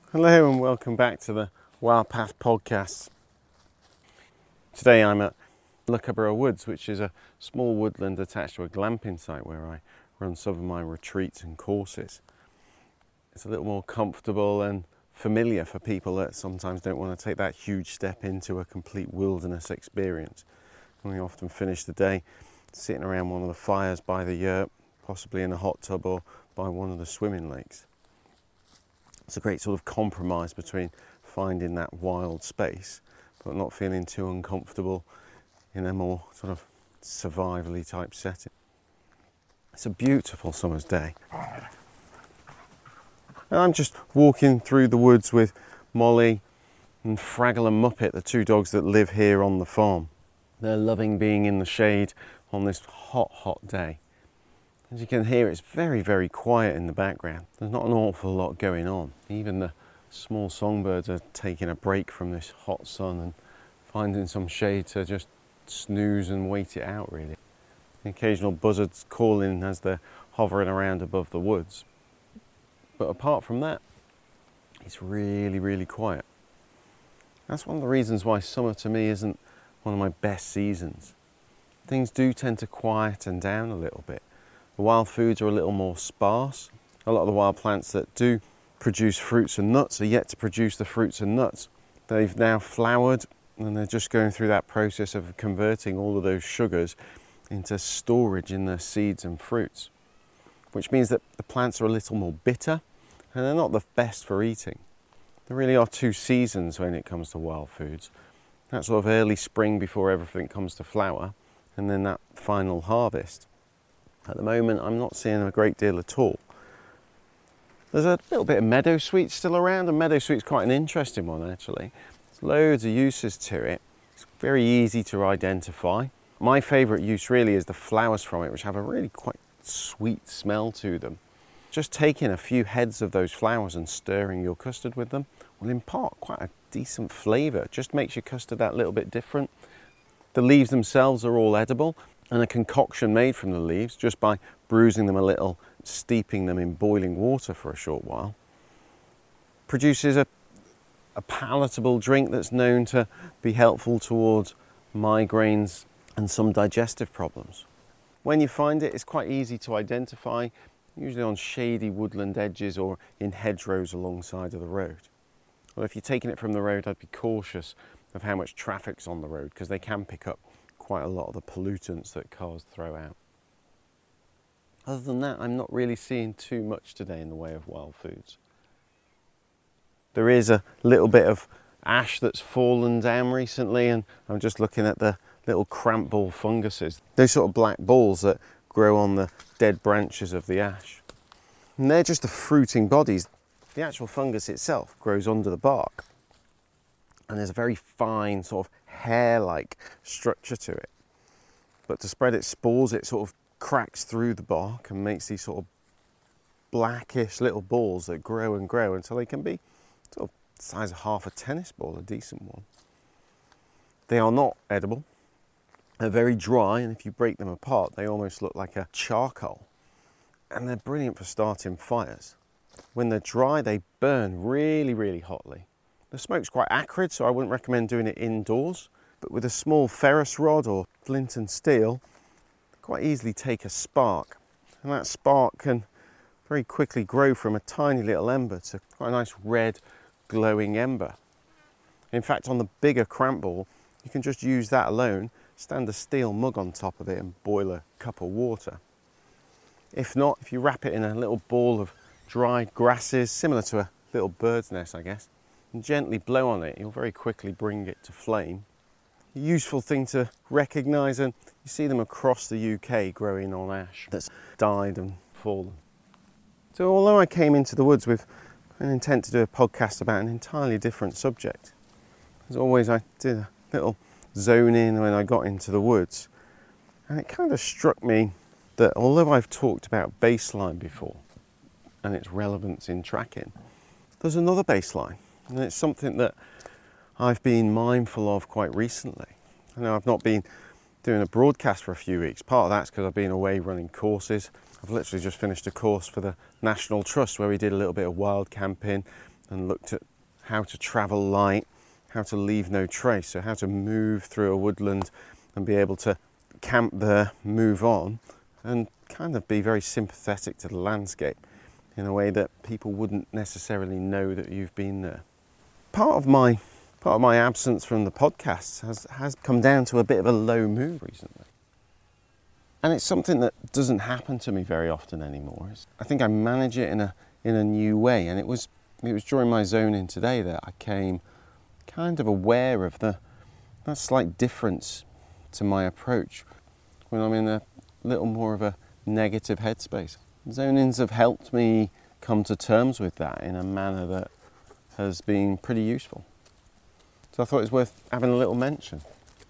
Hello and welcome back to the Wild Path podcast. Today I'm at Loughborough Woods, which is a small woodland attached to a glamping site where I run some of my retreats and courses. It's a little more comfortable and familiar for people that sometimes don't want to take that huge step into a complete wilderness experience. And we often finish the day sitting around one of the fires by the yurt, possibly in a hot tub or by one of the swimming lakes. It's a great sort of compromise between finding that wild space but not feeling too uncomfortable in a more sort of survivally type setting. It's a beautiful summer's day. And I'm just walking through the woods with Molly and Fraggle and Muppet, the two dogs that live here on the farm. They're loving being in the shade on this hot day. As you can hear, it's very, very quiet in the background. There's not an awful lot going on. Even the small songbirds are taking a break from this hot sun and finding some shade to just snooze and wait it out, really. The occasional buzzards calling as they're hovering around above the woods. But apart from that, it's really, really quiet. That's one of the reasons why summer to me isn't one of my best seasons. Things do tend to quieten down a little bit. The wild foods are a little more sparse. A lot of the wild plants that do produce fruits and nuts are yet to produce the fruits and nuts. They've now flowered and they're just going through that process of converting all of those sugars into storage in their seeds and fruits, which means that the plants are a little more bitter and they're not the best for eating. There really are two seasons when it comes to wild foods. That sort of early spring before everything comes to flower, and then that final harvest. At the moment, I'm not seeing a great deal at all. There's a little bit of meadowsweet still around, and meadowsweet's quite an interesting one, actually. There's loads of uses to it. It's very easy to identify. My favourite use really is the flowers from it, which have a really quite sweet smell to them. Just taking a few heads of those flowers and stirring your custard with them will impart quite a decent flavour. It just makes your custard that little bit different. The leaves themselves are all edible, and a concoction made from the leaves, just by bruising them a little, steeping them in boiling water for a short while, produces a palatable drink that's known to be helpful towards migraines and some digestive problems. When you find it, it's quite easy to identify, usually on shady woodland edges or in hedgerows alongside of the road. Well, if you're taking it from the road, I'd be cautious of how much traffic's on the road, because they can pick up quite a lot of the pollutants that cars throw out. Other than that, I'm not really seeing too much today in the way of wild foods. There is a little bit of ash that's fallen down recently, and I'm just looking at the little cramp ball funguses. Those sort of black balls that grow on the dead branches of the ash. And they're just the fruiting bodies. The actual fungus itself grows under the bark. And there's a very fine sort of hair-like structure to it. But to spread its spores, it sort of cracks through the bark and makes these sort of blackish little balls that grow and grow until they can be sort of the size of half a tennis ball, a decent one. They are not edible. They're very dry, and if you break them apart, they almost look like a charcoal. And they're brilliant for starting fires. When they're dry, they burn really, really hotly. The smoke's quite acrid, so I wouldn't recommend doing it indoors. But with a small ferrous rod or flint and steel, quite easily take a spark. And that spark can very quickly grow from a tiny little ember to quite a nice red glowing ember. In fact, on the bigger cramp ball, you can just use that alone, stand a steel mug on top of it and boil a cup of water. If not, if you wrap it in a little ball of dried grasses, similar to a little bird's nest, I guess, and gently blow on it, you'll very quickly bring it to flame. A useful thing to recognise, and you see them across the UK growing on ash that's died and fallen. So although I came into the woods with an intent to do a podcast about an entirely different subject, as always I did a little zone in when I got into the woods, and it kind of struck me that although I've talked about baseline before and its relevance in tracking, there's another baseline, and it's something that I've been mindful of quite recently. I know I've not been doing a broadcast for a few weeks. Part of that's because I've been away running courses. I've literally just finished a course for the National Trust where we did a little bit of wild camping, and looked at how to travel light, how to leave no trace, so how to move through a woodland and be able to camp there, move on, and kind of be very sympathetic to the landscape in a way that people wouldn't necessarily know that you've been there. Part of my absence from the podcast has come down to a bit of a low mood recently. And it's something that doesn't happen to me very often anymore. I think I manage it in a new way, and it was during my zone in today that I came kind of aware of that slight difference to my approach when I'm in a little more of a negative headspace. Zone-ins have helped me come to terms with that in a manner that has been pretty useful. So I thought it was worth having a little mention.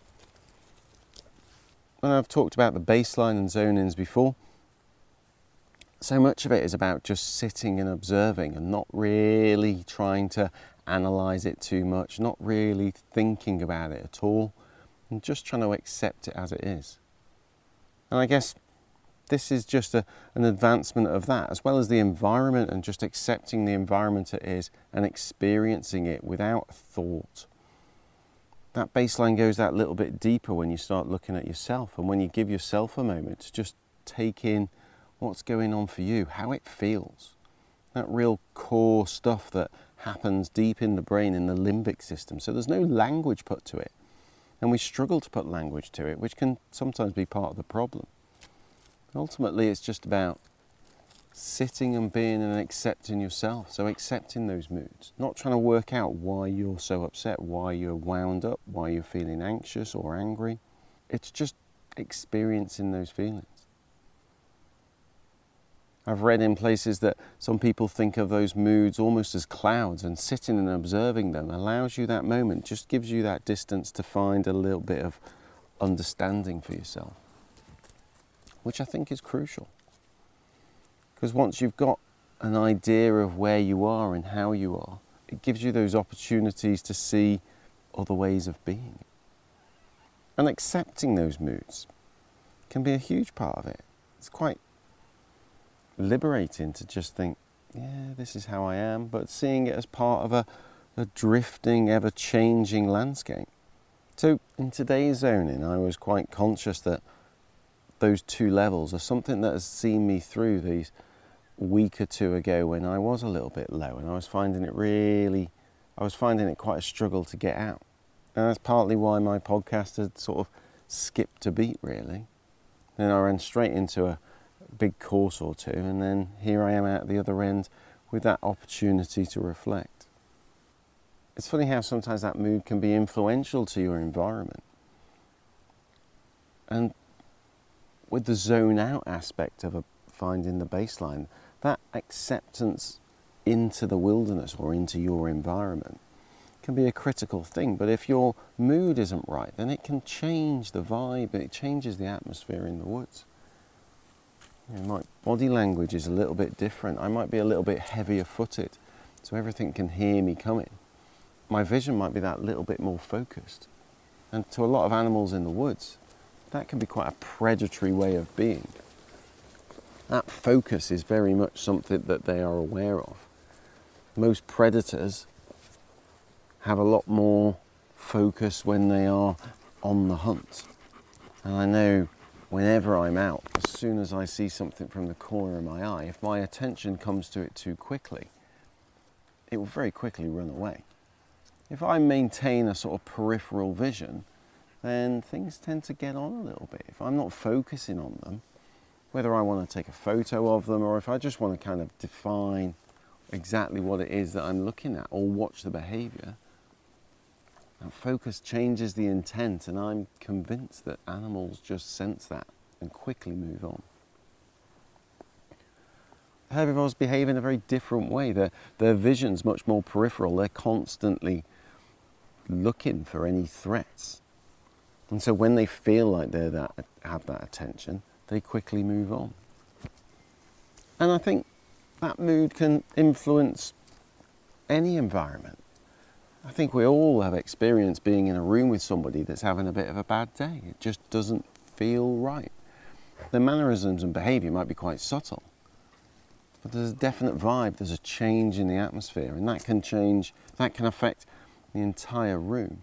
When I've talked about the baseline and zone-ins before, so much of it is about just sitting and observing and not really trying to analyse it too much, not really thinking about it at all, and just trying to accept it as it is. And I guess this is just an advancement of that, as well as the environment and just accepting the environment it is and experiencing it without thought. That baseline goes that little bit deeper when you start looking at yourself and when you give yourself a moment to just take in what's going on for you, how it feels. That real core stuff that happens deep in the brain, in the limbic system. So there's no language put to it. And we struggle to put language to it, which can sometimes be part of the problem. Ultimately, it's just about sitting and being and accepting yourself. So accepting those moods, not trying to work out why you're so upset, why you're wound up, why you're feeling anxious or angry. It's just experiencing those feelings. I've read in places that some people think of those moods almost as clouds, and sitting and observing them allows you that moment, just gives you that distance to find a little bit of understanding for yourself, which I think is crucial. Because once you've got an idea of where you are and how you are, it gives you those opportunities to see other ways of being. And accepting those moods can be a huge part of it. It's quite liberating to just think, yeah, this is how I am, but seeing it as part of a drifting, ever-changing landscape. So in today's zoning, I was quite conscious that those two levels are something that has seen me through these week or two ago when I was a little bit low, and I was finding it quite a struggle to get out. And that's partly why my podcast had sort of skipped a beat, really. Then I ran straight into a big course or two, and then here I am at the other end with that opportunity to reflect. It's funny how sometimes that mood can be influential to your environment. And with the zone out aspect of finding the baseline, that acceptance into the wilderness or into your environment can be a critical thing. But if your mood isn't right, then it can change the vibe, it changes the atmosphere in the woods. My body language is a little bit different. I might be a little bit heavier footed, so everything can hear me coming. My vision might be that little bit more focused. And to a lot of animals in the woods, that can be quite a predatory way of being. That focus is very much something that they are aware of. Most predators have a lot more focus when they are on the hunt. And I know whenever I'm out, as soon as I see something from the corner of my eye, if my attention comes to it too quickly, it will very quickly run away. If I maintain a sort of peripheral vision, then things tend to get on a little bit. If I'm not focusing on them, whether I want to take a photo of them or if I just want to kind of define exactly what it is that I'm looking at or watch the behaviour, that focus changes the intent, and I'm convinced that animals just sense that and quickly move on. Herbivores behave in a very different way. Their vision's much more peripheral. They're constantly looking for any threats. And so when they feel like they have that attention, they quickly move on. And I think that mood can influence any environment. I think we all have experienced being in a room with somebody that's having a bit of a bad day. It just doesn't feel right. Their mannerisms and behaviour might be quite subtle, But there's a definite vibe, there's a change in the atmosphere, and that can affect the entire room.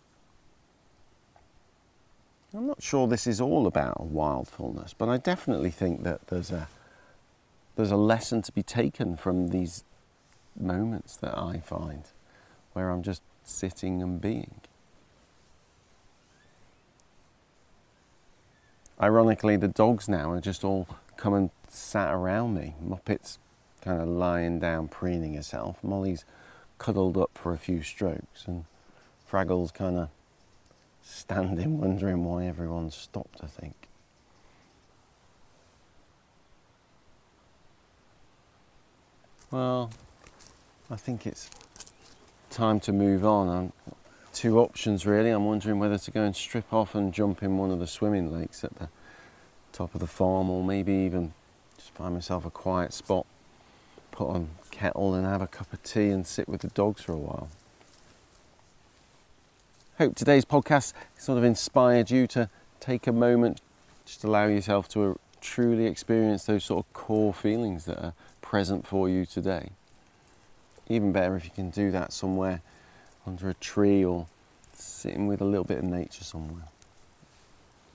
I'm not sure this is all about wildfulness, but I definitely think that there's a lesson to be taken from these moments that I find where I'm just sitting and being. Ironically, the dogs now are just all come and sat around me. Muppet's kind of lying down, preening herself. Molly's cuddled up for a few strokes, and Fraggle's kind of standing, wondering why everyone's stopped, I think. Well, I think it's time to move on. Two options really. I'm wondering whether to go and strip off and jump in one of the swimming lakes at the top of the farm, or maybe even just find myself a quiet spot, put on a kettle and have a cup of tea and sit with the dogs for a while. Hope today's podcast sort of inspired you to take a moment, just allow yourself to truly experience those sort of core feelings that are present for you today. Even better if you can do that somewhere under a tree or sitting with a little bit of nature somewhere.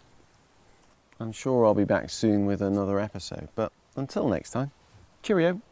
I'm sure I'll be back soon with another episode, but until next time, cheerio.